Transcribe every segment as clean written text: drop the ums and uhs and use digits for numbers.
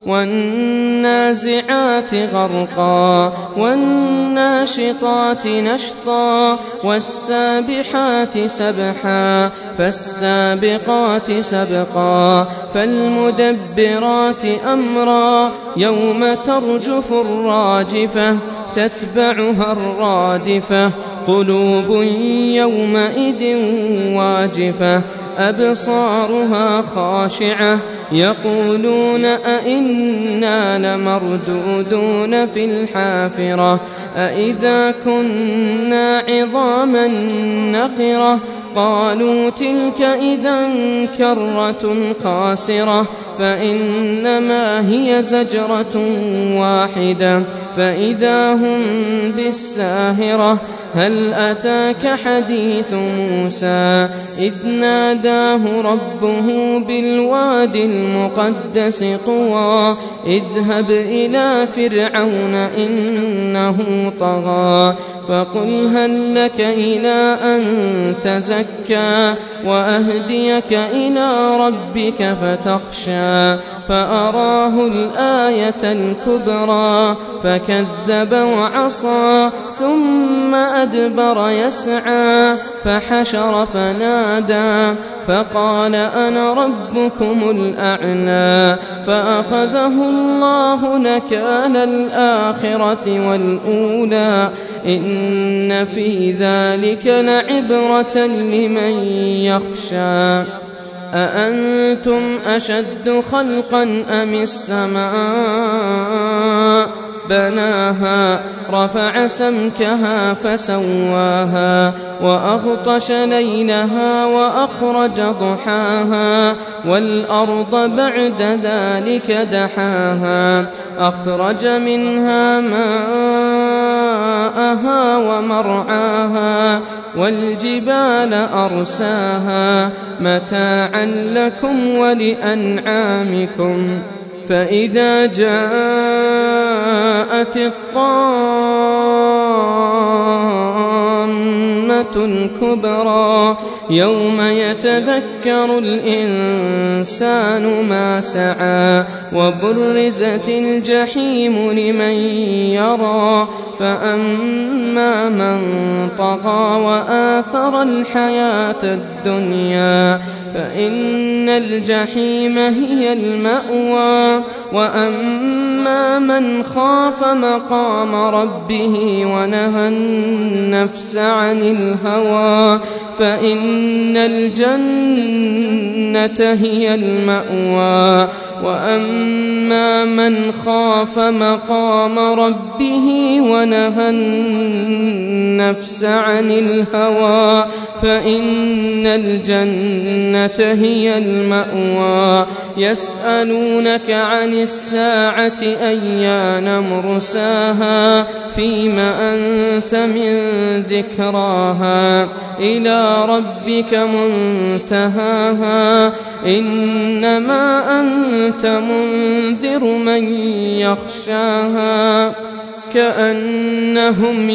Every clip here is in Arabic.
والنازعات غرقا والناشطات نشطا والسابحات سبحا فالسابقات سبقا فالمدبرات أمرا يوم ترجف الراجفة تتبعها الرادفة قلوب يومئذ واجفة أبصارها خاشعة يقولون أئنا لمردودون في الحافرة أئذا كنا عظاما نخرة قالوا تلك إذا كرة خاسرة فإنما هي زجرة واحدة فإذا هم بالساهرة هل أتاك حديث موسى إذ ناداه ربه بالواد المقدس طوى اذهب إلى فرعون إنه طغى فقل هل لك إلى أن تزكى وأهديك إلى ربك فتخشى فأراه الآية الكبرى فكذب وعصى ثم أدبر يسعى فحشر فنادى فقال أنا ربكم الأعلى فأخذه الله نكال الآخرة والأولى إن في ذلك لعبرة لمن يخشى أأنتم أشد خلقا أم السماء بناها رفع سمكها فسواها وأغطش ليلها وأخرج ضحاها والأرض بعد ذلك دحاها أخرج منها ماءها ومرعاها والجبال أرساها متاعا لكم ولأنعامكم فإذا جاءت الطامة الكبرى يوم يتذكر الإنسان ما سعى وبرزت الجحيم لمن يرى فأما من طغى وآثر الحياة الدنيا فإن الجحيم هي المأوى وأما من خاف مقام ربه ونهى النفس عن الهوى فإن الجنة هي المأوى وأما من خاف مقام ربه ونهى النفس عن الهوى فإن الجنة هي المأوى يسألونك عن الساعة أيان مرساها فيم أنت من ذكراها إلى ربك منتهاها إنما أنت منذر من يخشاها كأنهم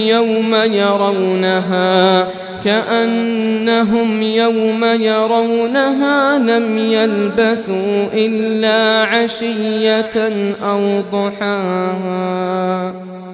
يوم يرونها لم يلبثوا إلا عشية أو ضحاها.